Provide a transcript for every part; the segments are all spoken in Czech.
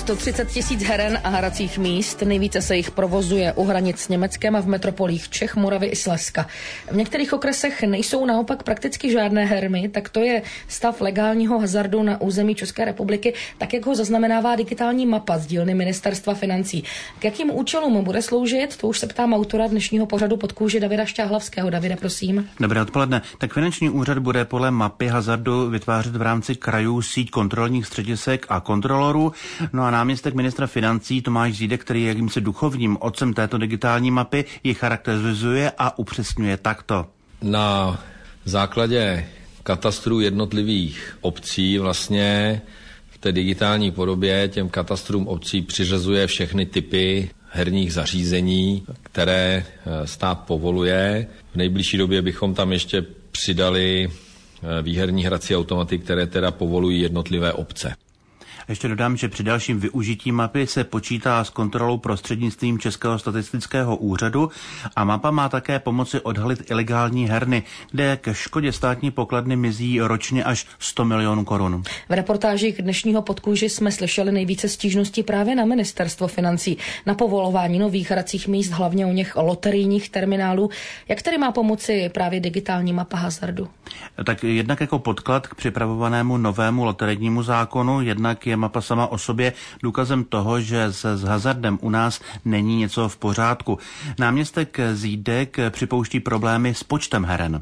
130 000 heren a hracích míst, nejvíce se jich provozuje u hranic s Německem a v metropolích Čech, Moravy i Slezska. V některých okresech nejsou naopak prakticky žádné herny, tak to je stav legálního hazardu na území České republiky, tak jak ho zaznamenává digitální mapa z dílny Ministerstva financí. K jakým účelům bude sloužit, to už se ptám autora dnešního pořadu Pod kůži Davida Šťáhlavského. Davide, prosím. Dobré odpoledne. Tak finanční úřad bude podle mapy hazardu vytvářet v rámci krajů síť kontrolních středisek a kontrolorů. No a náměstek ministra financí Tomáš Zídek, který je jakýmsi duchovním otcem této digitální mapy, ji charakterizuje a upřesňuje takto. Na základě katastru jednotlivých obcí vlastně v té digitální podobě těm katastrům obcí přiřazuje všechny typy herních zařízení, které stát povoluje. V nejbližší době bychom tam ještě přidali výherní hrací automaty, které teda povolují jednotlivé obce. Ještě dodám, že při dalším využití mapy se počítá s kontrolou prostřednictvím Českého statistického úřadu a mapa má také pomoci odhalit ilegální herny, kde ke škodě státní pokladny mizí ročně až 100 milionů korun. V reportážích dnešního Pod kůži jsme slyšeli nejvíce stížností právě na Ministerstvo financí, na povolování nových hracích míst, hlavně u něch loterijních terminálů. Jak tedy má pomoci právě digitální mapa hazardu? Tak jednak jako podklad k připravovanému novému loterijnímu zákonu, jednak je mapa sama o sobě důkazem toho, že s hazardem u nás není něco v pořádku. Náměstek Zídek připouští problémy s počtem heren.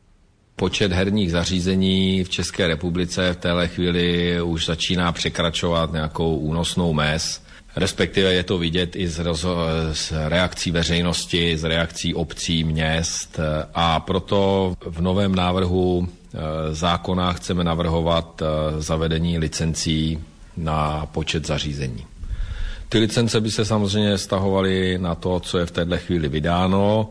Počet herních zařízení v České republice v téhle chvíli už začíná překračovat nějakou únosnou mez. Respektive je to vidět i z reakcí veřejnosti, z reakcí obcí, měst a proto v novém návrhu zákona chceme navrhovat zavedení licencí na počet zařízení. Ty licence by se samozřejmě vztahovaly na to, co je v této chvíli vydáno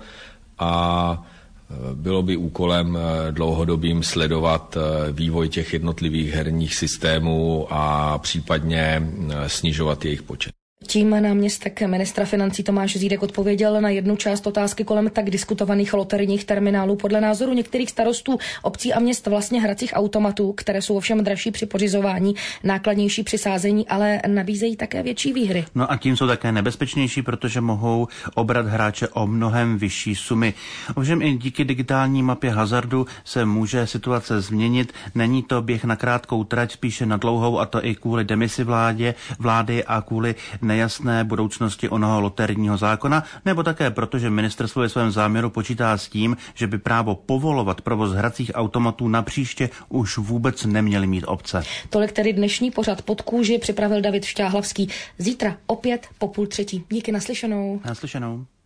a bylo by úkolem dlouhodobým sledovat vývoj těch jednotlivých herních systémů a případně snižovat jejich počet. Tím náměstek ministra financí Tomáš Zídek odpověděl na jednu část otázky kolem tak diskutovaných loterijních terminálů. Podle názoru některých starostů obcí a měst vlastně hracích automatů, které jsou ovšem dražší při pořizování, nákladnější při sázení, ale nabízejí také větší výhry. No a tím jsou také nebezpečnější, protože mohou obrat hráče o mnohem vyšší sumy. Ovšem i díky digitální mapě hazardu se může situace změnit. Není to běh na krátkou trať, spíše na dlouhou, a to i kvůli demisi vlády a kvůli nejasné budoucnosti onoho loterijního zákona, nebo také proto, že ministerstvo ve svém záměru počítá s tím, že by právo povolovat provoz hracích automatů napříště už vůbec neměly mít obce. Tolik tedy dnešní pořad Pod kůži připravil David Šťáhlavský. Zítra opět po 2:30. Díky, naslyšenou. Naslyšenou.